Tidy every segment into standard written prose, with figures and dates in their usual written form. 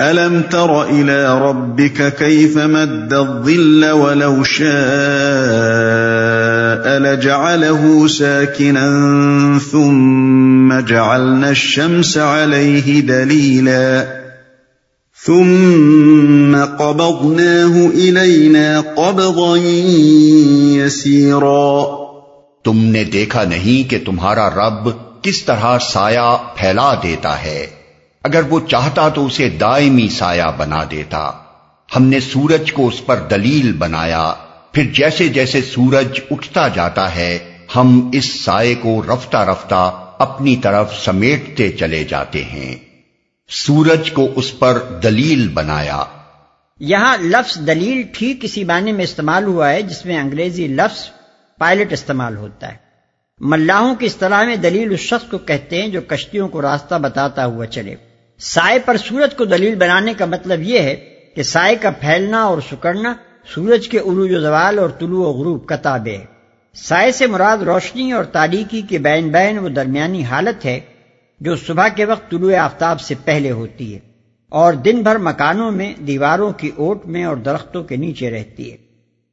أَلَمْ تَرَ إِلَى رَبِّكَ كَيْفَ مَدَّ الظِّلَّ وَلَوْ شَاءَ لَجَعَلَهُ سَاكِنًا ثُمَّ جَعَلْنَا الشَّمْسَ عَلَيْهِ دَلِيلًا ثُمَّ قَبَضْنَاهُ إِلَيْنَا قَبْضًا يَسِيرًا۔ تم نے دیکھا نہیں کہ تمہارا رب کس طرح سایہ پھیلا دیتا ہے؟ اگر وہ چاہتا تو اسے دائمی سایہ بنا دیتا۔ ہم نے سورج کو اس پر دلیل بنایا، پھر جیسے جیسے سورج اٹھتا جاتا ہے ہم اس سائے کو رفتہ رفتہ اپنی طرف سمیٹتے چلے جاتے ہیں۔ سورج کو اس پر دلیل بنایا۔ یہاں لفظ دلیل ٹھیک اسی معنی میں استعمال ہوا ہے جس میں انگریزی لفظ پائلٹ استعمال ہوتا ہے۔ ملاحوں کی اصطلاح میں دلیل اس شخص کو کہتے ہیں جو کشتیوں کو راستہ بتاتا ہوا چلے۔ سائے پر سورج کو دلیل بنانے کا مطلب یہ ہے کہ سائے کا پھیلنا اور سکڑنا سورج کے عروج و زوال اور طلوع و غروب کا تابع ہے۔ سائے سے مراد روشنی اور تاریکی کے بین بین وہ درمیانی حالت ہے جو صبح کے وقت طلوع آفتاب سے پہلے ہوتی ہے اور دن بھر مکانوں میں، دیواروں کی اوٹ میں اور درختوں کے نیچے رہتی ہے۔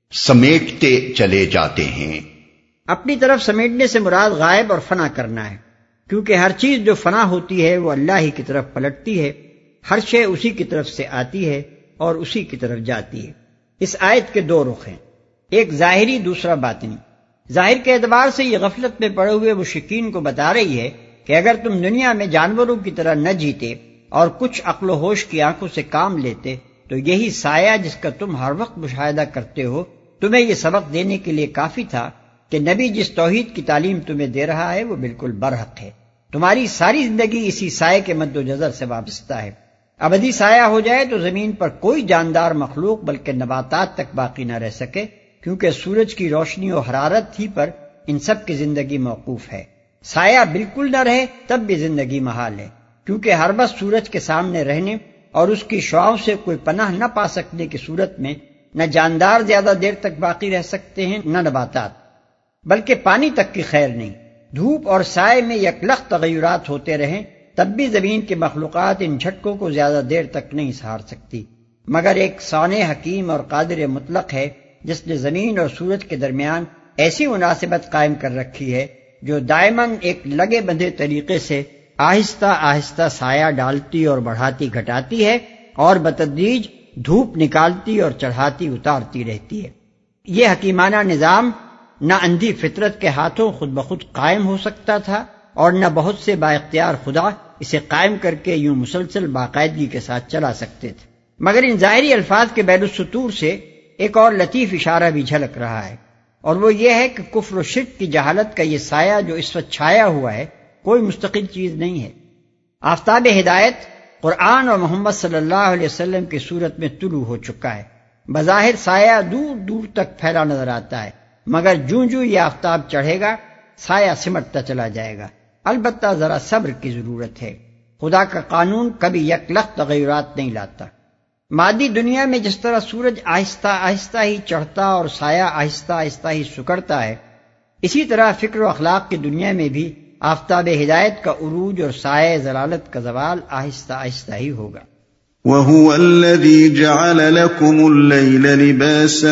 سمیٹتے چلے جاتے ہیں۔ اپنی طرف سمیٹنے سے مراد غائب اور فنا کرنا ہے، کیونکہ ہر چیز جو فنا ہوتی ہے وہ اللہ ہی کی طرف پلٹتی ہے، ہر شے اسی کی طرف سے آتی ہے اور اسی کی طرف جاتی ہے۔ اس آیت کے دو رخ ہیں، ایک ظاہری، دوسرا باطنی۔ ظاہر کے اعتبار سے یہ غفلت میں پڑے ہوئے مشرکین کو بتا رہی ہے کہ اگر تم دنیا میں جانوروں کی طرح نہ جیتے اور کچھ عقل و ہوش کی آنکھوں سے کام لیتے تو یہی سایہ جس کا تم ہر وقت مشاہدہ کرتے ہو تمہیں یہ سبق دینے کے لیے کافی تھا کہ نبی جس توحید کی تعلیم تمہیں دے رہا ہے وہ بالکل برحق ہے۔ تمہاری ساری زندگی اسی سائے کے مد و جزر سے وابستہ ہے۔ ابدی سایہ ہو جائے تو زمین پر کوئی جاندار مخلوق بلکہ نباتات تک باقی نہ رہ سکے، کیونکہ سورج کی روشنی و حرارت ہی پر ان سب کی زندگی موقوف ہے۔ سایہ بالکل نہ رہے تب بھی زندگی محال ہے، کیونکہ ہر وقت سورج کے سامنے رہنے اور اس کی شعاؤں سے کوئی پناہ نہ پا سکنے کی صورت میں نہ جاندار زیادہ دیر تک باقی رہ سکتے ہیں نہ نباتات، بلکہ پانی تک کی خیر نہیں۔ دھوپ اور سائے میں یکلخت تغیرات ہوتے رہیں تب بھی زمین کے مخلوقات ان جھٹکوں کو زیادہ دیر تک نہیں سہار سکتی، مگر ایک صانع حکیم اور قادر مطلق ہے جس نے زمین اور سورج کے درمیان ایسی مناسبت قائم کر رکھی ہے جو دائماً ایک لگے بندھے طریقے سے آہستہ آہستہ سایہ ڈالتی اور بڑھاتی گھٹاتی ہے اور بتدریج دھوپ نکالتی اور چڑھاتی اتارتی رہتی ہے۔ یہ حکیمانہ نظام نہ اندھی فطرت کے ہاتھوں خود بخود قائم ہو سکتا تھا اور نہ بہت سے با اختیار خدا اسے قائم کر کے یوں مسلسل باقاعدگی کے ساتھ چلا سکتے تھے، مگر ان ظاہری الفاظ کے بین السطور سے ایک اور لطیف اشارہ بھی جھلک رہا ہے، اور وہ یہ ہے کہ کفر و شرک کی جہالت کا یہ سایہ جو اس وقت چھایا ہوا ہے کوئی مستقل چیز نہیں ہے۔ آفتاب ہدایت قرآن اور محمد صلی اللہ علیہ وسلم کی صورت میں طلوع ہو چکا ہے۔ بظاہر سایہ دور دور تک پھیلا نظر آتا ہے، مگر جوں جوں یہ آفتاب چڑھے گا سایہ سمٹتا چلا جائے گا۔ البتہ ذرا صبر کی ضرورت ہے، خدا کا قانون کبھی یکلخت تغیرات نہیں لاتا۔ مادی دنیا میں جس طرح سورج آہستہ آہستہ ہی چڑھتا اور سایہ آہستہ آہستہ ہی سکڑتا ہے، اسی طرح فکر و اخلاق کی دنیا میں بھی آفتاب ہدایت کا عروج اور سایہ ضلالت کا زوال آہستہ آہستہ ہی ہوگا۔ وَهُوَ الَّذِي جَعَلَ لَكُمُ اللَّيْلَ لِبَاسًا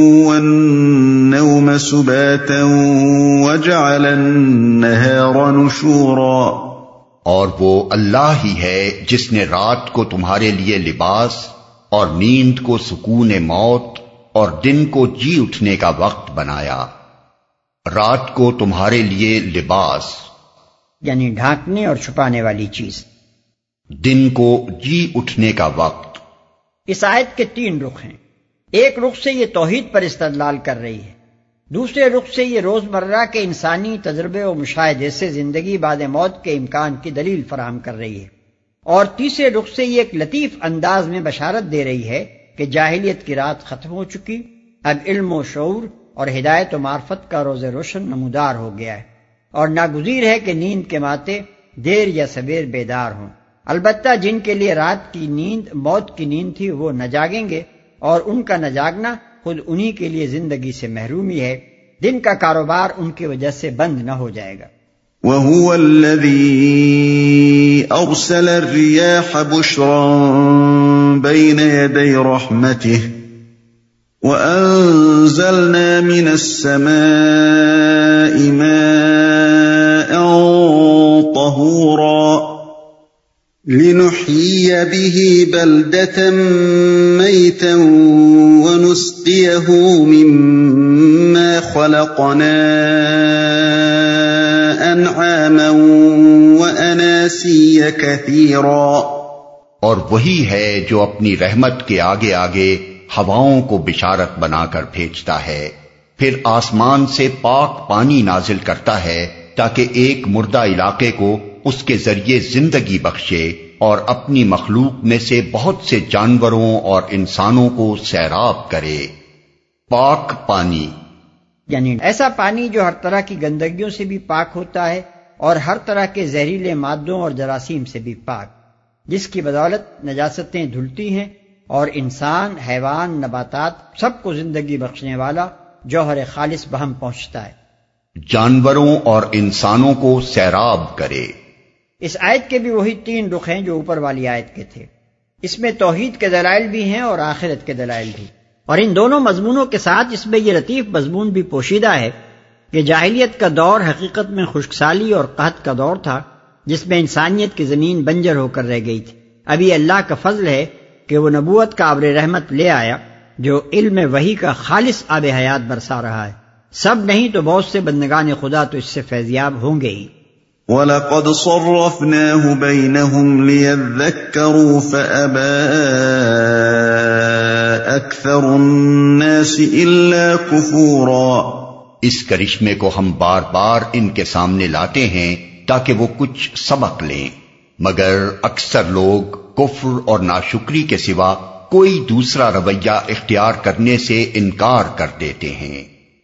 وَالنَّوْمَ سُبَاتًا وَجَعَلَ النَّهَارَ نُشُورًا۔ اور وہ اللہ ہی ہے جس نے رات کو تمہارے لیے لباس اور نیند کو سکون موت اور دن کو جی اٹھنے کا وقت بنایا۔ رات کو تمہارے لیے لباس یعنی ڈھانکنے اور چھپانے والی چیز، دن کو جی اٹھنے کا وقت۔ اس آیت کے تین رخ ہیں۔ ایک رخ سے یہ توحید پر استدلال کر رہی ہے، دوسرے رخ سے یہ روزمرہ کے انسانی تجربے و مشاہدے سے زندگی بعد موت کے امکان کی دلیل فراہم کر رہی ہے، اور تیسرے رخ سے یہ ایک لطیف انداز میں بشارت دے رہی ہے کہ جاہلیت کی رات ختم ہو چکی، اب علم و شعور اور ہدایت و معرفت کا روز روشن نمودار ہو گیا ہے، اور ناگزیر ہے کہ نیند کے ماتے دیر یا سویر بیدار ہوں۔ البتہ جن کے لیے رات کی نیند موت کی نیند تھی وہ نہ جاگیں گے، اور ان کا نہ جاگنا خود انہی کے لیے زندگی سے محرومی ہے، دن کا کاروبار ان کی وجہ سے بند نہ ہو جائے گا۔ وهو الذي أرسل الرياح بشرا بين يدي رحمته وأنزلنا من السماء ماء طهورا لنحيي به بلدة ميتا ونسقيه مما خلقنا انعاما واناسيا كثيرا، اور وہی ہے جو اپنی رحمت کے آگے آگے ہواؤں کو بشارت بنا کر بھیجتا ہے، پھر آسمان سے پاک پانی نازل کرتا ہے تاکہ ایک مردہ علاقے کو اس کے ذریعے زندگی بخشے اور اپنی مخلوق میں سے بہت سے جانوروں اور انسانوں کو سیراب کرے۔ پاک پانی یعنی ایسا پانی جو ہر طرح کی گندگیوں سے بھی پاک ہوتا ہے اور ہر طرح کے زہریلے مادوں اور جراثیم سے بھی پاک، جس کی بدولت نجاستیں دھلتی ہیں اور انسان، حیوان، نباتات سب کو زندگی بخشنے والا جوہر خالص بہم پہنچتا ہے۔ جانوروں اور انسانوں کو سیراب کرے۔ اس آیت کے بھی وہی 3 رخ ہیں جو اوپر والی آیت کے تھے۔ اس میں توحید کے دلائل بھی ہیں اور آخرت کے دلائل بھی، اور ان دونوں مضمونوں کے ساتھ اس میں یہ لطیف مضمون بھی پوشیدہ ہے کہ جاہلیت کا دور حقیقت میں خشک سالی اور قحط کا دور تھا، جس میں انسانیت کی زمین بنجر ہو کر رہ گئی تھی۔ ابھی اللہ کا فضل ہے کہ وہ نبوت کا ابر رحمت لے آیا جو علم وحی کا خالص آب حیات برسا رہا ہے۔ سب نہیں تو بہت سے بندگان خدا تو اس سے فیضیاب ہوں گے ہی۔ وَلَقَدْ صَرَّفْنَاهُ بَيْنَهُمْ لِيَذَّكَّرُوا فَأَبَى أَكْثَرُ النَّاسِ إِلَّا كُفُورًا۔ اس کرشمے کو ہم بار بار ان کے سامنے لاتے ہیں تاکہ وہ کچھ سبق لیں، مگر اکثر لوگ کفر اور ناشکری کے سوا کوئی دوسرا رویہ اختیار کرنے سے انکار کر دیتے ہیں۔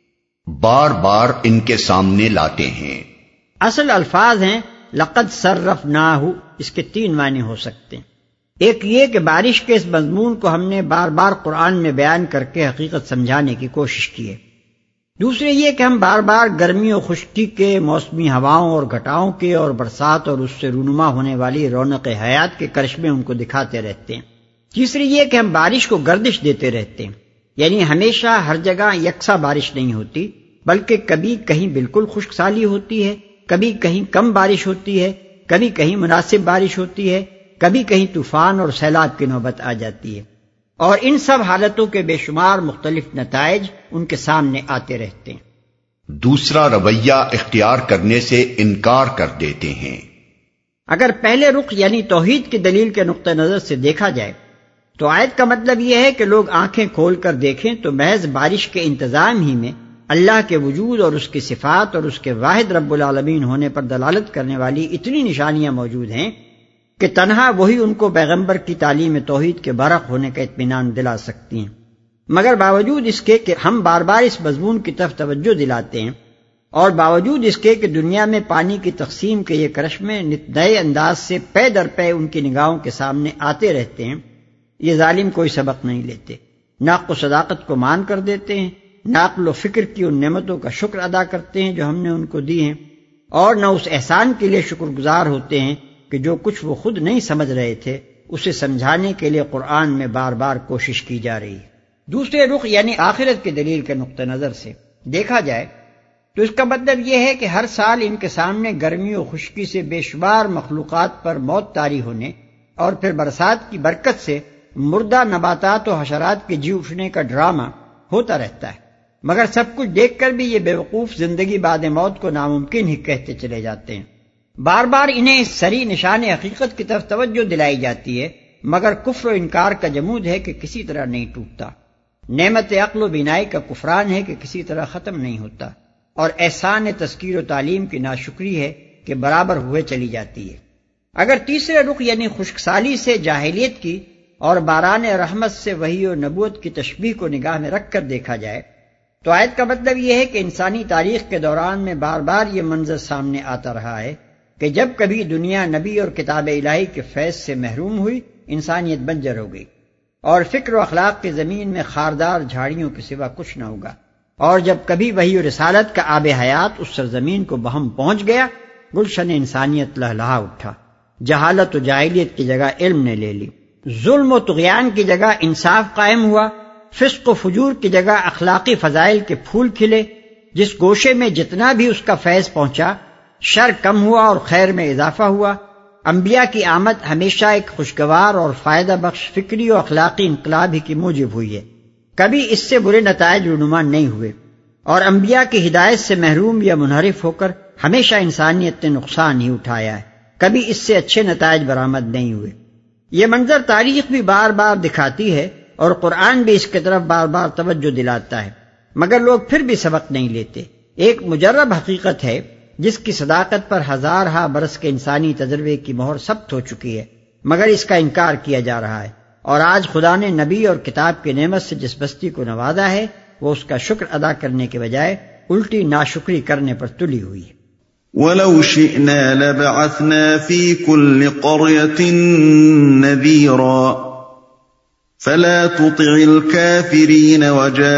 بار بار ان کے سامنے لاتے ہیں۔ اصل الفاظ ہیں لقد صرفناہ، اس کے 3 معنی ہو سکتے ہیں۔ ایک یہ کہ بارش کے اس مضمون کو ہم نے بار بار قرآن میں بیان کر کے حقیقت سمجھانے کی کوشش کی ہے۔ دوسرے یہ کہ ہم بار بار گرمی اور خشکی کے، موسمی ہواؤں اور گھٹاؤں کے، اور برسات اور اس سے رونما ہونے والی رونق حیات کے کرشمے ان کو دکھاتے رہتے ہیں۔ تیسری یہ کہ ہم بارش کو گردش دیتے رہتے ہیں، یعنی ہمیشہ ہر جگہ یکساں بارش نہیں ہوتی، بلکہ کبھی کہیں بالکل خشک سالی ہوتی ہے، کبھی کہیں کم بارش ہوتی ہے، کبھی کہیں مناسب بارش ہوتی ہے، کبھی کہیں طوفان اور سیلاب کی نوبت آ جاتی ہے، اور ان سب حالتوں کے بے شمار مختلف نتائج ان کے سامنے آتے رہتے ہیں۔ دوسرا رویہ اختیار کرنے سے انکار کر دیتے ہیں۔ اگر پہلے رخ یعنی توحید کی دلیل کے نقطہ نظر سے دیکھا جائے تو آیت کا مطلب یہ ہے کہ لوگ آنکھیں کھول کر دیکھیں تو محض بارش کے انتظام ہی میں اللہ کے وجود اور اس کی صفات اور اس کے واحد رب العالمین ہونے پر دلالت کرنے والی اتنی نشانیاں موجود ہیں کہ تنہا وہی ان کو پیغمبر کی تعلیم توحید کے برق ہونے کا اطمینان دلا سکتی ہیں۔ مگر باوجود اس کے کہ ہم بار بار اس مضمون کی طرف توجہ دلاتے ہیں، اور باوجود اس کے کہ دنیا میں پانی کی تقسیم کے یہ کرشمے نئے انداز سے پے در پے ان کی نگاہوں کے سامنے آتے رہتے ہیں، یہ ظالم کوئی سبق نہیں لیتے، نہ عقل و صداقت کو مان کر دیتے ہیں، نہ عقل و فکر کی ان نعمتوں کا شکر ادا کرتے ہیں جو ہم نے ان کو دی ہیں، اور نہ اس احسان کے لیے شکر گزار ہوتے ہیں کہ جو کچھ وہ خود نہیں سمجھ رہے تھے اسے سمجھانے کے لیے قرآن میں بار بار کوشش کی جا رہی ہے۔ دوسرے رخ یعنی آخرت کی دلیل کے نقطہ نظر سے دیکھا جائے تو اس کا مطلب یہ ہے کہ ہر سال ان کے سامنے گرمی و خشکی سے بے شمار مخلوقات پر موت طاری ہونے اور پھر برسات کی برکت سے مردہ نباتات و حشرات کے جی اٹھنے کا ڈرامہ ہوتا رہتا ہے، مگر سب کچھ دیکھ کر بھی یہ بیوقوف زندگی بعد موت کو ناممکن ہی کہتے چلے جاتے ہیں۔ بار بار انہیں اس سری نشان حقیقت کی طرف توجہ دلائی جاتی ہے، مگر کفر و انکار کا جمود ہے کہ کسی طرح نہیں ٹوٹتا، نعمت عقل و بینائی کا کفران ہے کہ کسی طرح ختم نہیں ہوتا، اور احسان تذکیر و تعلیم کی ناشکری ہے کہ برابر ہوئے چلی جاتی ہے۔ اگر تیسرے رخ یعنی خشکسالی سے جاہلیت کی اور باران رحمت سے وحی و نبوت کی تشبیہ کو نگاہ میں رکھ کر دیکھا جائے تو آیت کا مطلب یہ ہے کہ انسانی تاریخ کے دوران میں بار بار یہ منظر سامنے آتا رہا ہے کہ جب کبھی دنیا نبی اور کتاب الہی کے فیض سے محروم ہوئی، انسانیت بنجر ہو گئی، اور فکر و اخلاق کی زمین میں خاردار جھاڑیوں کے سوا کچھ نہ ہوگا، اور جب کبھی وحی و رسالت کا آب حیات اس سرزمین کو بہم پہنچ گیا گلشن انسانیت لہلہا اٹھا، جہالت و جاہلیت کی جگہ علم نے لے لی، ظلم و طغیان کی جگہ انصاف قائم ہوا، فسق و فجور کی جگہ اخلاقی فضائل کے پھول کھلے، جس گوشے میں جتنا بھی اس کا فیض پہنچا شر کم ہوا اور خیر میں اضافہ ہوا۔ انبیاء کی آمد ہمیشہ ایک خوشگوار اور فائدہ بخش فکری و اخلاقی انقلاب ہی کی موجب ہوئی ہے، کبھی اس سے برے نتائج رونما نہیں ہوئے، اور انبیاء کی ہدایت سے محروم یا منحرف ہو کر ہمیشہ انسانیت نے نقصان ہی اٹھایا ہے، کبھی اس سے اچھے نتائج برآمد نہیں ہوئے۔ یہ منظر تاریخ بھی بار بار دکھاتی ہے اور قرآن بھی اس کی طرف بار بار توجہ دلاتا ہے، مگر لوگ پھر بھی سبق نہیں لیتے۔ ایک مجرب حقیقت ہے جس کی صداقت پر ہزارہا برس کے انسانی تجربے کی مہر ثبت ہو چکی ہے، مگر اس کا انکار کیا جا رہا ہے، اور آج خدا نے نبی اور کتاب کی نعمت سے جس بستی کو نوازا ہے وہ اس کا شکر ادا کرنے کے بجائے الٹی ناشکری کرنے پر تلی ہوئی ہے۔ وَلَوْ شِئْنَا لَبَعَثْنَا فِي كُلِّ قَرْيَةٍ نَذِيرًا فَلَا تُطِعِ الْكَافِرِينَ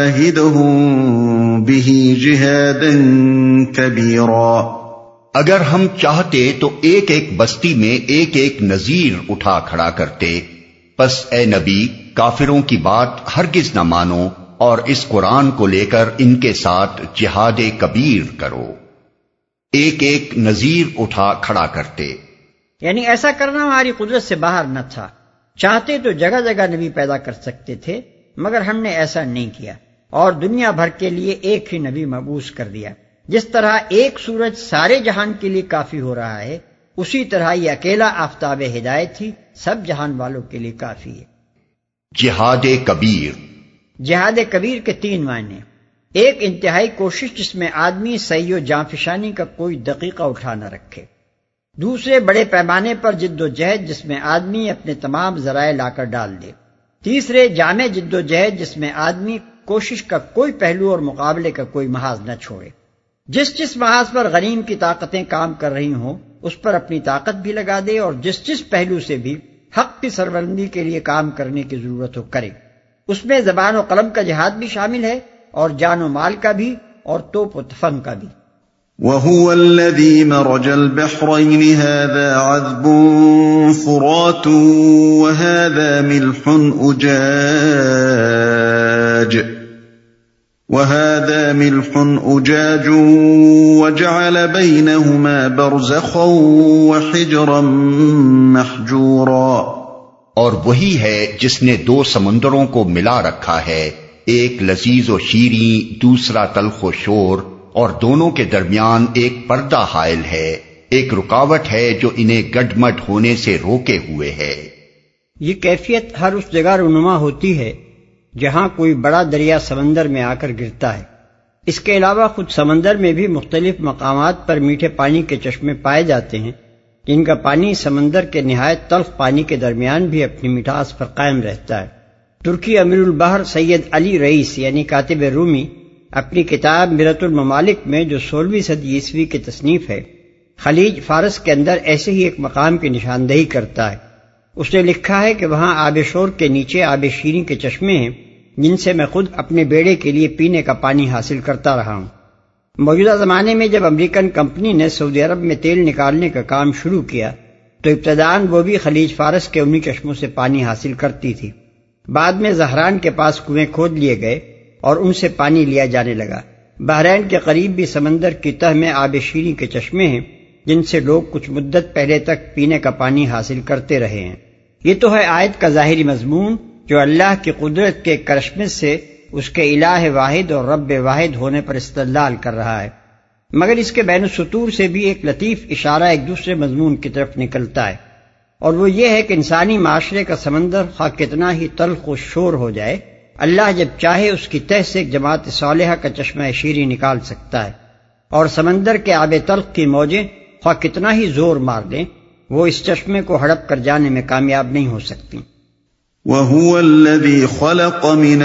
وَجَاهِدْهُم بِهِ جِهَادًا كَبِيرًا۔ اگر ہم چاہتے تو ایک ایک بستی میں ایک ایک نذیر اٹھا کھڑا کرتے، پس اے نبی کافروں کی بات ہرگز نہ مانو اور اس قرآن کو لے کر ان کے ساتھ جہاد کبیر کرو۔ ایک ایک نذیر اٹھا کھڑا کرتے، یعنی ایسا کرنا ہماری قدرت سے باہر نہ تھا، چاہتے تو جگہ جگہ نبی پیدا کر سکتے تھے، مگر ہم نے ایسا نہیں کیا اور دنیا بھر کے لیے ایک ہی نبی مبعوث کر دیا۔ جس طرح ایک سورج سارے جہان کے لیے کافی ہو رہا ہے، اسی طرح یہ اکیلا آفتاب ہدایت ہی سب جہان والوں کے لیے کافی ہے۔ جہاد کبیر، جہاد کبیر کے تین معنی: ایک انتہائی کوشش جس میں آدمی سعی و جانفشانی کا کوئی دقیقہ اٹھا نہ رکھے، دوسرے بڑے پیمانے پر جد و جہد جس میں آدمی اپنے تمام ذرائع لا کر ڈال دے، تیسرے جامع جد و جہد جس میں آدمی کوشش کا کوئی پہلو اور مقابلے کا کوئی محاذ نہ چھوڑے۔ جس جس محاذ پر غنیم کی طاقتیں کام کر رہی ہوں اس پر اپنی طاقت بھی لگا دے، اور جس جس پہلو سے بھی حق کی سربلندی کے لیے کام کرنے کی ضرورت ہو کرے۔ اس میں زبان و قلم کا جہاد بھی شامل ہے، اور جان و مال کا بھی، اور توپ و تفنگ کا بھی۔ وَهُوَ الَّذِي مَرَجَ الْبَحْرَيْنِ هَذَا عَذْبٌ فُرَاتٌ وَهَذَا مِلْحٌ أُجَاجٌ وَجَعَلَ بَيْنَهُمَا بَرْزَخًا وَحِجْرًا مَحْجُورًا۔ اور وہی ہے جس نے دو سمندروں کو ملا رکھا ہے، ایک لذیذ و شیریں، دوسرا تلخ و شور، اور دونوں کے درمیان ایک پردہ حائل ہے، ایک رکاوٹ ہے جو انہیں گڈمڈ ہونے سے روکے ہوئے ہے۔ یہ کیفیت ہر اس جگہ رونما ہوتی ہے جہاں کوئی بڑا دریا سمندر میں آ کر گرتا ہے۔ اس کے علاوہ خود سمندر میں بھی مختلف مقامات پر میٹھے پانی کے چشمے پائے جاتے ہیں جن کا پانی سمندر کے نہایت تلخ پانی کے درمیان بھی اپنی مٹھاس پر قائم رہتا ہے۔ ترکی امیر البحر سید علی رئیس یعنی کاتب رومی اپنی کتاب مرۃ الممالک میں جو 16ویں صدی عیسوی کی تصنیف ہے، خلیج فارس کے اندر ایسے ہی ایک مقام کی نشاندہی کرتا ہے۔ اس نے لکھا ہے کہ وہاں آب شور کے نیچے آب شیریں کے چشمے ہیں جن سے میں خود اپنے بیڑے کے لیے پینے کا پانی حاصل کرتا رہا ہوں۔ موجودہ زمانے میں جب امریکن کمپنی نے سعودی عرب میں تیل نکالنے کا کام شروع کیا تو ابتداً وہ بھی خلیج فارس کے انہی چشموں سے پانی حاصل کرتی تھی۔ بعد میں زہران کے پاس کنویں کھود لیے گئے اور ان سے پانی لیا جانے لگا۔ بحرین کے قریب بھی سمندر کی تہ میں آب شیریں کے چشمے ہیں جن سے لوگ کچھ مدت پہلے تک پینے کا پانی حاصل کرتے رہے ہیں۔ یہ تو ہے آیت کا ظاہری مضمون جو اللہ کی قدرت کے کرشمے سے اس کے الہ واحد اور رب واحد ہونے پر استدلال کر رہا ہے، مگر اس کے بین السطور سے بھی ایک لطیف اشارہ ایک دوسرے مضمون کی طرف نکلتا ہے، اور وہ یہ ہے کہ انسانی معاشرے کا سمندر خواہ کتنا ہی تلخ و شور ہو جائے، اللہ جب چاہے اس کی تہ سے ایک جماعت صالحہ کا چشمہ شیریں نکال سکتا ہے، اور سمندر کے آب تلخ کی موجیں خواہ کتنا ہی زور مار دیں وہ اس چشمے کو ہڑپ کر جانے میں کامیاب نہیں ہو سکتی۔ وَهُوَ الَّذِي خَلَقَ مِنَ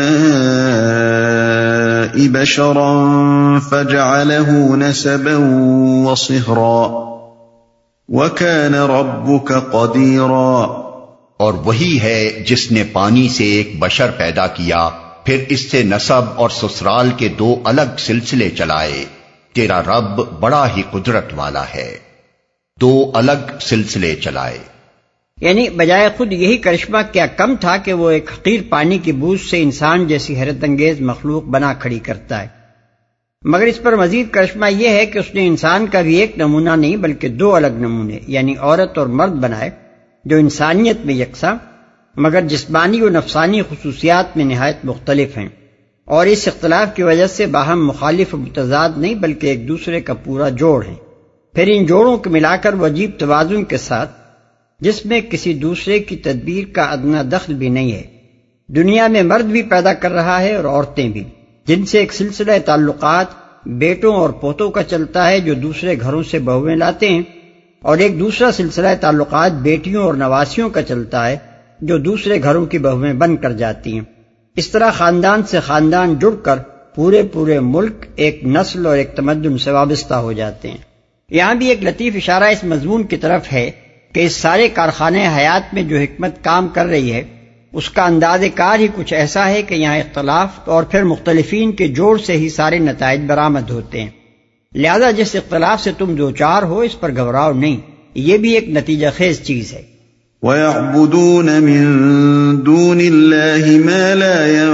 الْمَاءِ بَشَرًا فَجَعَلَهُ نَسَبًا وَصِهْرًا وَكَانَ رَبُّكَ قَدِيرًا۔ اور وہی ہے جس نے پانی سے ایک بشر پیدا کیا، پھر اس سے نسب اور سسرال کے دو الگ سلسلے چلائے، تیرا رب بڑا ہی قدرت والا ہے۔ دو الگ سلسلے چلائے، یعنی بجائے خود یہی کرشمہ کیا کم تھا کہ وہ ایک حقیر پانی کی بوند سے انسان جیسی حیرت انگیز مخلوق بنا کھڑی کرتا ہے، مگر اس پر مزید کرشمہ یہ ہے کہ اس نے انسان کا بھی ایک نمونہ نہیں بلکہ دو الگ نمونے یعنی عورت اور مرد بنائے جو انسانیت میں یکساں مگر جسمانی و نفسانی خصوصیات میں نہایت مختلف ہیں، اور اس اختلاف کی وجہ سے باہم مخالف و متضاد نہیں بلکہ ایک دوسرے کا پورا جوڑ ہیں۔ پھر ان جوڑوں کو ملا کر وہ عجیب توازن کے ساتھ جس میں کسی دوسرے کی تدبیر کا ادنا دخل بھی نہیں ہے، دنیا میں مرد بھی پیدا کر رہا ہے اور عورتیں بھی، جن سے ایک سلسلہ تعلقات بیٹوں اور پوتوں کا چلتا ہے جو دوسرے گھروں سے بہویں لاتے ہیں، اور ایک دوسرا سلسلہ تعلقات بیٹیوں اور نواسیوں کا چلتا ہے جو دوسرے گھروں کی بہویں بن کر جاتی ہیں۔ اس طرح خاندان سے خاندان جڑ کر پورے ملک ایک نسل اور ایک تمدن سے وابستہ ہو جاتے ہیں۔ یہاں بھی ایک لطیف اشارہ اس مضمون کی طرف ہے کہ اس سارے کارخانے حیات میں جو حکمت کام کر رہی ہے اس کا انداز کار ہی کچھ ایسا ہے کہ یہاں اختلاف اور پھر مختلفین کے جوڑ سے ہی سارے نتائج برآمد ہوتے ہیں، لہذا جس اختلاف سے تم دوچار ہو اس پر گھبراؤ نہیں، یہ بھی ایک نتیجہ خیز چیز ہے۔ وَيَعْبُدُونَ مِن دُونِ اللَّهِ مَا لَا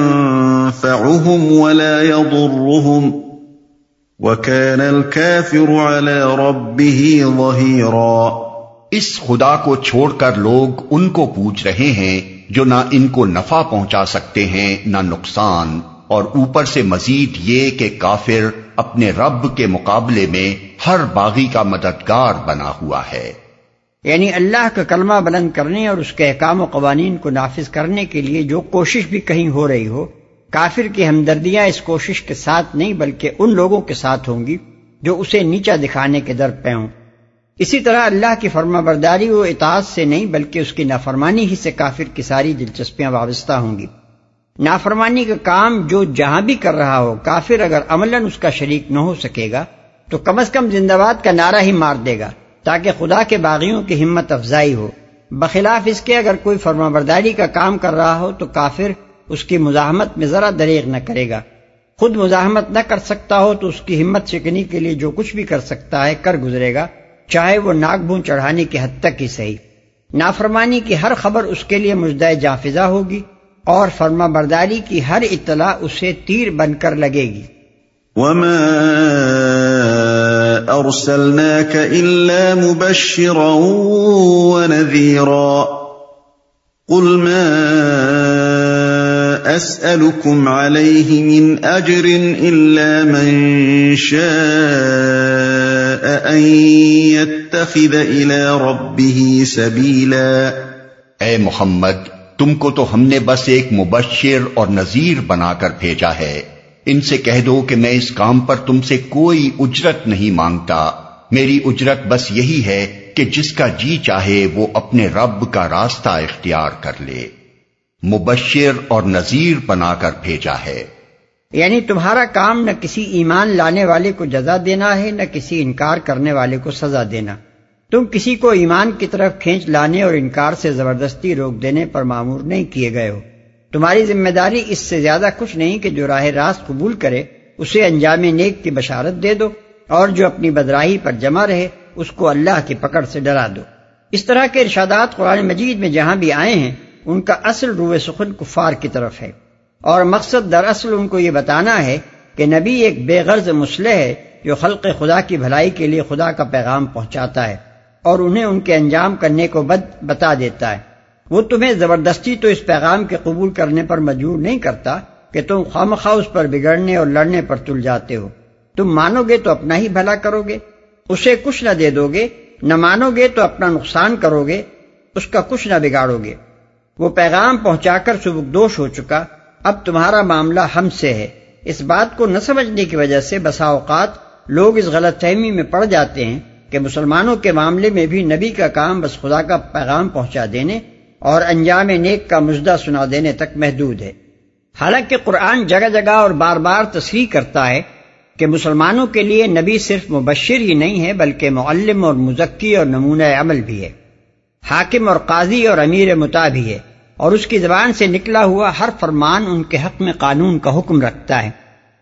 يَنفَعُهُمْ وَلَا يَضُرُّهُمْ وَكَانَ الْكَافِرُ عَلَى رَبِّهِ ظَهِيرًا۔ اس خدا کو چھوڑ کر لوگ ان کو پوچھ رہے ہیں جو نہ ان کو نفع پہنچا سکتے ہیں نہ نقصان، اور اوپر سے مزید یہ کہ کافر اپنے رب کے مقابلے میں ہر باغی کا مددگار بنا ہوا ہے۔ یعنی اللہ کا کلمہ بلند کرنے اور اس کے احکام و قوانین کو نافذ کرنے کے لیے جو کوشش بھی کہیں ہو رہی ہو، کافر کی ہمدردیاں اس کوشش کے ساتھ نہیں بلکہ ان لوگوں کے ساتھ ہوں گی جو اسے نیچا دکھانے کے در پہ ہوں۔ اسی طرح اللہ کی فرما برداری و اطاعت سے نہیں بلکہ اس کی نافرمانی ہی سے کافر کی ساری دلچسپیاں وابستہ ہوں گی۔ نافرمانی کا کام جو جہاں بھی کر رہا ہو، کافر اگر عملاً اس کا شریک نہ ہو سکے گا تو کم از کم زندہ باد کا نعرہ ہی مار دے گا تاکہ خدا کے باغیوں کی ہمت افزائی ہو، بخلاف اس کے اگر کوئی فرما برداری کا کام کر رہا ہو تو کافر اس کی مزاحمت میں ذرا دریغ نہ کرے گا، خود مزاحمت نہ کر سکتا ہو تو اس کی ہمت شکنی کے لیے جو کچھ بھی کر سکتا ہے کر گزرے گا، چاہے وہ ناک بھون چڑھانے کی حد تک ہی صحیح۔ نافرمانی کی ہر خبر اس کے لیے مژدہ جافزہ ہوگی اور فرما برداری کی ہر اطلاع اسے تیر بن کر لگے گی۔ وَمَا أَرْسَلْنَاكَ إِلَّا مُبَشِّرًا وَنَذِيرًا قُلْ مَا أَسْأَلُكُمْ عَلَيْهِ مِنْ أَجْرٍ إِلَّا مَنْ شَاءَ أَنْ يَتَّخِذَ إِلَى رَبِّهِ سَبِيلًا۔ اے محمد، تم کو تو ہم نے بس ایک مبشر اور نذیر بنا کر بھیجا ہے، ان سے کہہ دو کہ میں اس کام پر تم سے کوئی اجرت نہیں مانگتا، میری اجرت بس یہی ہے کہ جس کا جی چاہے وہ اپنے رب کا راستہ اختیار کر لے۔ مبشر اور نذیر بنا کر بھیجا ہے، یعنی تمہارا کام نہ کسی ایمان لانے والے کو جزا دینا ہے نہ کسی انکار کرنے والے کو سزا دینا، تم کسی کو ایمان کی طرف کھینچ لانے اور انکار سے زبردستی روک دینے پر مامور نہیں کیے گئے ہو، تمہاری ذمہ داری اس سے زیادہ کچھ نہیں کہ جو راہ راست قبول کرے اسے انجام نیک کی بشارت دے دو، اور جو اپنی بدراہی پر جمع رہے اس کو اللہ کی پکڑ سے ڈرا دو۔ اس طرح کے ارشادات قرآن مجید میں جہاں بھی آئے ہیں ان کا اصل روح سخن کفار کی طرف ہے، اور مقصد دراصل ان کو یہ بتانا ہے کہ نبی ایک بے غرض مصلح ہے جو خلق خدا کی بھلائی کے لیے خدا کا پیغام پہنچاتا ہے اور انہیں ان کے انجام کرنے کو بتا دیتا ہے۔ وہ تمہیں زبردستی تو اس پیغام کے قبول کرنے پر مجبور نہیں کرتا کہ تم خواہ اس پر بگڑنے اور لڑنے پر تل جاتے ہو، تم مانو گے تو اپنا ہی بھلا کرو گے، اسے کچھ نہ دے دو گے، نہ مانو گے تو اپنا نقصان کرو گے، اس کا کچھ نہ بگاڑو گے۔ وہ پیغام پہنچا کر سبکدوش ہو چکا، اب تمہارا معاملہ ہم سے ہے۔ اس بات کو نہ سمجھنے کی وجہ سے بسا اوقات لوگ اس غلط فہمی میں پڑ جاتے ہیں کہ مسلمانوں کے معاملے میں بھی نبی کا کام بس خدا کا پیغام پہنچا دینے اور انجام نیک کا مژدہ سنا دینے تک محدود ہے، حالانکہ قرآن جگہ جگہ اور بار بار تصریح کرتا ہے کہ مسلمانوں کے لیے نبی صرف مبشر ہی نہیں ہے بلکہ معلم اور مزکی اور نمونہ عمل بھی ہے، حاکم اور قاضی اور امیر مطاع بھی ہے، اور اس کی زبان سے نکلا ہوا ہر فرمان ان کے حق میں قانون کا حکم رکھتا ہے۔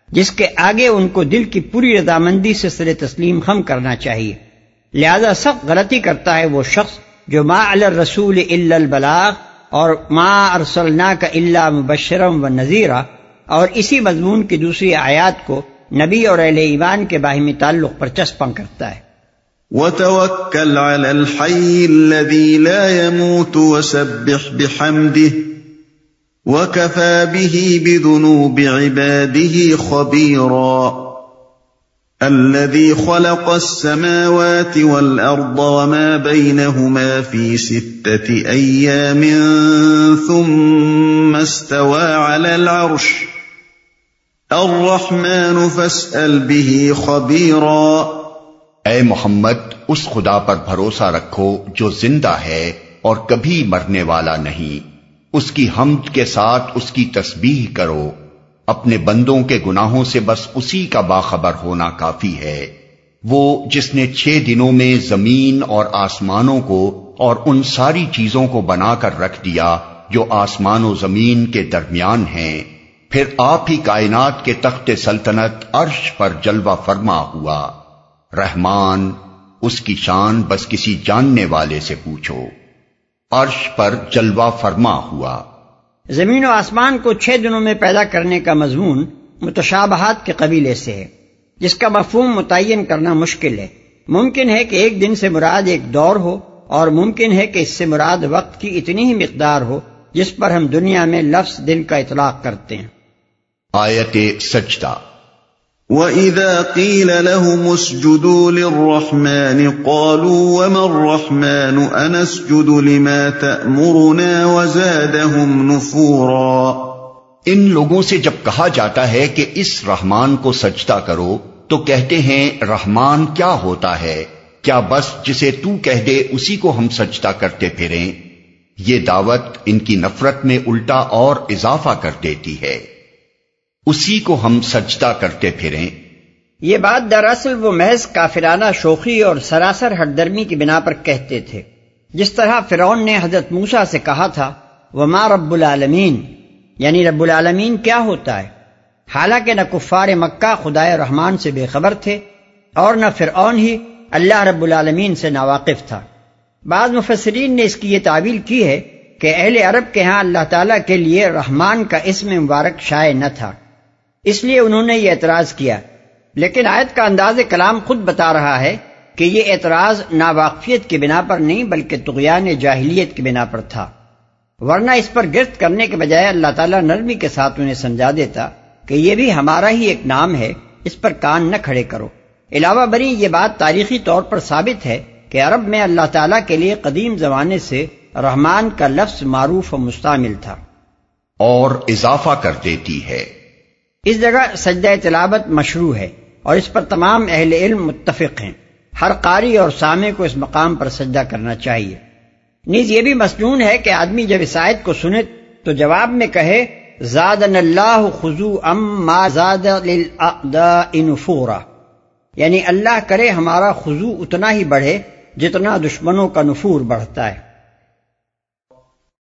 جس کے آگے ان کو دل کی پوری رضامندی سے سر تسلیم خم کرنا چاہیے۔ لہذا سخت غلطی کرتا ہے وہ شخص جو ما علی الرسول الا البلاغ اور ما ارسلناک الا مبشرا ونذیرا اور اسی مضمون کی دوسری آیات کو نبی اور اہل ایمان کے باہمی تعلق پر چسپاں کرتا ہے۔ وَتَوَكَّلْ عَلَى الْحَيِّ الَّذِي لَا يَمُوتُ وَسَبِّحْ بِحَمْدِهِ وَكَفَى بِهِ بِذُنُوبِ عِبَادِهِ خَبِيرًا الَّذِي خَلَقَ السَّمَاوَاتِ وَالْأَرْضَ وَمَا بَيْنَهُمَا فِي 6 أَيَّامٍ ثُمَّ اسْتَوَى عَلَى الْعَرْشِ الرَّحْمَنُ فَاسْأَلْ بِهِ خَبِيرًا۔ اے محمد اس خدا پر بھروسہ رکھو جو زندہ ہے اور کبھی مرنے والا نہیں، اس کی حمد کے ساتھ اس کی تسبیح کرو، اپنے بندوں کے گناہوں سے بس اسی کا باخبر ہونا کافی ہے، وہ جس نے 6 دنوں میں زمین اور آسمانوں کو اور ان ساری چیزوں کو بنا کر رکھ دیا جو آسمان و زمین کے درمیان ہیں، پھر آپ ہی کائنات کے تخت سلطنت عرش پر جلوہ فرما ہوا، رحمان اس کی شان بس کسی جاننے والے سے پوچھو، عرش پر جلوہ فرما ہوا۔ زمین و آسمان کو 6 دنوں میں پیدا کرنے کا مضمون متشابہات کے قبیلے سے ہے، جس کا مفہوم متعین کرنا مشکل ہے۔ ممکن ہے کہ ایک دن سے مراد ایک دور ہو، اور ممکن ہے کہ اس سے مراد وقت کی اتنی ہی مقدار ہو جس پر ہم دنیا میں لفظ دن کا اطلاق کرتے ہیں۔ آیت سجدہ۔ وَإِذَا قِيلَ لَهُمُ اسْجُدُوا لِلرَّحْمَنِ قَالُوا وَمَا الرَّحْمَنُ أَنَسْجُدُ لِمَا تَأْمُرُنَا وَزَادَهُمْ نُفُورًا۔ ان لوگوں سے جب کہا جاتا ہے کہ اس رحمان کو سجدہ کرو تو کہتے ہیں رحمان کیا ہوتا ہے؟ کیا بس جسے تو کہہ دے اسی کو ہم سجدہ کرتے پھریں؟ یہ دعوت ان کی نفرت میں الٹا اور اضافہ کر دیتی ہے، اسی کو ہم سجدہ کرتے پھریں۔ یہ بات دراصل وہ محض کافرانہ شوخی اور سراسر ہٹ درمی کی بنا پر کہتے تھے، جس طرح فرعون نے حضرت موسیٰ سے کہا تھا وما رب العالمین، یعنی رب العالمین کیا ہوتا ہے، حالانکہ نہ کفار مکہ خدائے رحمان سے بے خبر تھے اور نہ فرعون ہی اللہ رب العالمین سے ناواقف تھا۔ بعض مفسرین نے اس کی یہ تعویل کی ہے کہ اہل عرب کے ہاں اللہ تعالیٰ کے لیے رحمان کا اسم مبارک شائع نہ تھا، اس لیے انہوں نے یہ اعتراض کیا، لیکن آیت کا انداز کلام خود بتا رہا ہے کہ یہ اعتراض ناواقفیت کی بنا پر نہیں بلکہ طغیان جاہلیت کی بنا پر تھا، ورنہ اس پر گرفت کرنے کے بجائے اللہ تعالیٰ نرمی کے ساتھ انہیں سمجھا دیتا کہ یہ بھی ہمارا ہی ایک نام ہے، اس پر کان نہ کھڑے کرو۔ علاوہ بری یہ بات تاریخی طور پر ثابت ہے کہ عرب میں اللہ تعالیٰ کے لیے قدیم زمانے سے رحمان کا لفظ معروف و مستعمل تھا۔ اور اضافہ کر دیتی ہے، اس جگہ سجدہ تلاوت مشروع ہے اور اس پر تمام اہل علم متفق ہیں، ہر قاری اور سامع کو اس مقام پر سجدہ کرنا چاہیے۔ نیز یہ بھی مسنون ہے کہ آدمی جب اس آیت کو سنے تو جواب میں کہے زادن اللہ خضوعا ما زاد للاعداء نفورا، یعنی اللہ کرے ہمارا خضوع اتنا ہی بڑھے جتنا دشمنوں کا نفور بڑھتا ہے۔